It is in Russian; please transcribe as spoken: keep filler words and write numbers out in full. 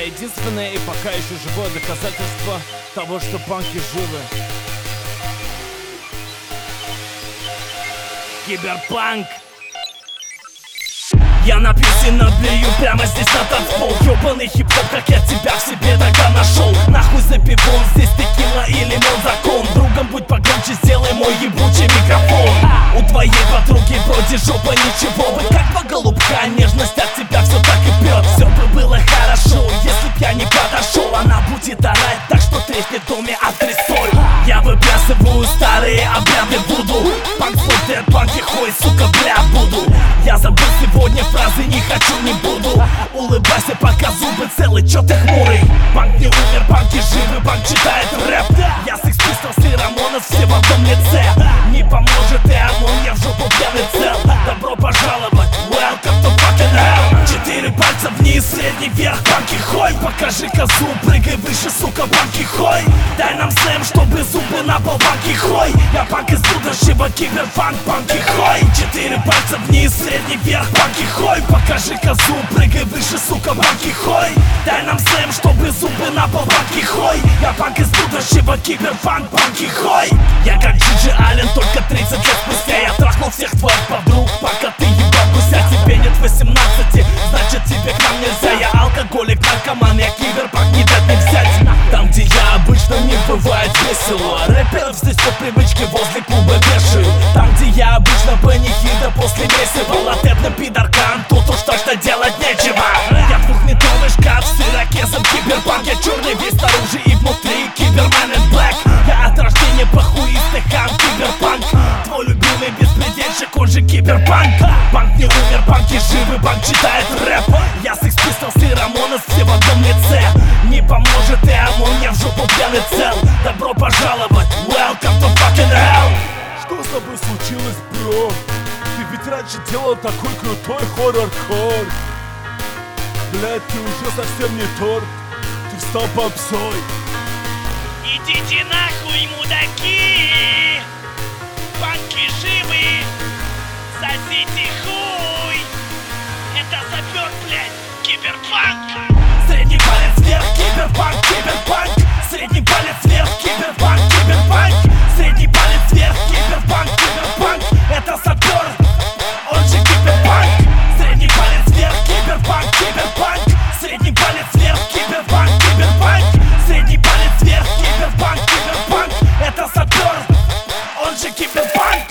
единственное и пока еще живое доказательство того, что панки живы. Киберпанк. Я написан наблюю прямо здесь на танцпол. Ёбаный хип-хоп, как я тебя в себе тогда нашел. Нахуй за пивом, здесь текила и лимон закон. Другом будь погромче, сделай мой ебучий микрофон. У твоей подруги вроде жопа ничего бы, как два голубка, нежность от тебя все так и пьет. Все бы было хорошо, если б я не подошел. Она будет орать так, что треснет в доме антресоль. Я выбрасываю старые обряды вуду. Панк слотер, панки хой, сука, бля, буду. Я забыл сегодня фразы, не хочу, не буду. Улыбайся, пока зубы целы, чё ты хмурый? Панк не умер, панки живы, панк читает рэп. Я Sex Pistols и Рамонов все в одном лице. Не поможет и ОМОН, я в жопу пьяный цел. Добро пожаловать, welcome to fucking hell. Четыре пальца вниз, средний вверх, панки хой. Покажи козу, прыгай выше, сука, панки хой. Дай нам слэм, чтобы зубы на пол, панки хой. Я панк из будущего, киберпанк, панки хой. Четыре пальца вниз, средний вверх, панки хой. Покажи козу, прыгай выше, сука, панки хой. Дай нам слэм, чтобы зубы на пол, панки хой. Я панк из будущего, киберпанк, панки хой. Я как Джиджи Аллен, только тридцать лет спустя. Я трахнул всех твоих подруг, пока ты ебал гуся. Тебе нет восемнадцати, значит тебе к нам нельзя. Я алкоголик, наркоман, я киберпанк, не дать не взять. Там, где я обычно, не бывает весело. Рэперов здесь по привычке возле клуба вешают. Там, где я обычно панихида после месяца. Латентный пидоркан, тут уж точно делать нечего. Я двухметровый шкаф с ирокезом, киберпанк. Я черный весь снаружи и внутри, кибермен and black. Я от рождения похуистый хам, киберпанк. Твой любимый беспредельщик, он же киберпанк. Панк не умер, панки живы, панк читает рэп. Я Sex Pistols и Рамонов все в одном лице. Не поможет и ОМОН, я в жопу пьяный цел. Добро пожаловать, welcome to fucking hell. Что с тобой случилось, бро? Ты ведь раньше делал такой крутой хоррор-кор. Блядь, ты уже совсем не торт. Ты стал попсой.